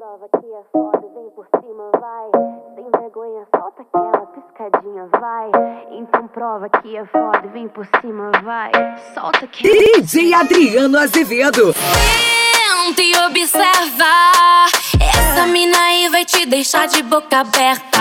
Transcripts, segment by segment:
prova que é foda, vem por cima, vai. Sem vergonha, solta aquela piscadinha, vai. Então prova que é foda, vem por cima, vai. Solta aquela... DJ Adriano Azevedo. Senta e observa, essa mina aí vai te deixar de boca aberta.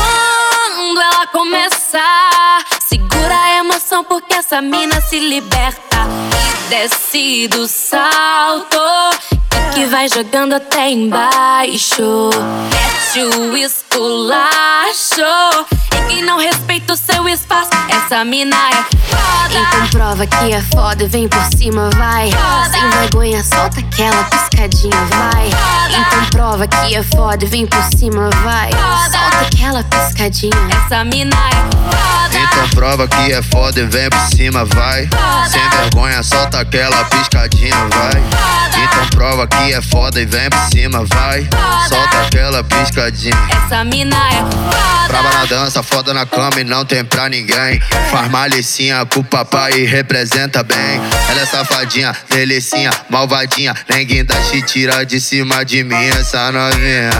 Quando ela começar, segura a emoção porque essa mina se liberta. E desce do salto, que vai jogando até embaixo. Mete o esculacho, e quem não respeita o seu espaço, essa mina é foda. Então prova que é foda, vem por cima, vai. Foda. Sem vergonha, solta aquela piscadinha, vai. Foda. Então prova que é foda, vem por cima, vai. Foda. Solta aquela piscadinha, essa mina é foda. Então prova que é foda e vem por cima, vai. Foda. Sem vergonha, solta aquela piscadinha, vai. Foda. Então prova que é foda e vem por cima, vai. Foda. Solta aquela piscadinha, essa mina é foda. Brava na dança, foda na cama e não tem pra ninguém. Faz malicinha pro papai e representa bem. Ela é safadinha, delicinha, malvadinha. Ninguém dá te tira de cima de mim, essa novinha.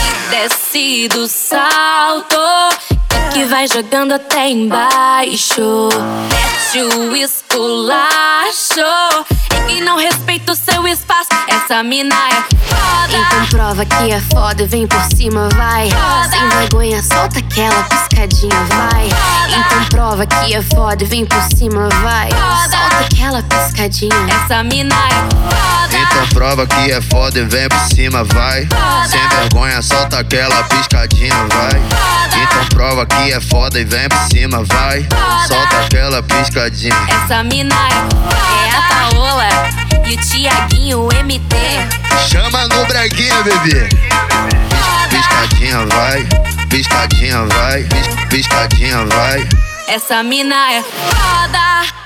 Desce do salto, que vai jogando até embaixo. Mete o esculacho, e quem não respeita o seu espaço, essa mina é foda. Então prova que é foda, vem por cima, vai. Foda. Sem vergonha, solta aquela piscadinha, vai. Foda. Então prova que é foda, vem por cima, vai. Foda. Solta aquela piscadinha, essa mina é foda. Então prova que é foda e vem por cima, vai. Foda. Sem vergonha, solta aquela piscadinha, vai. Foda. Então prova que é foda e vem por cima, vai. Foda. Solta aquela piscadinha, essa mina é foda. É a Paola e o Thiaguinho, o MT. Chama no breguinha, bebê. Piscadinha, vai. Piscadinha, vai. Piscadinha, vai. Essa mina é foda.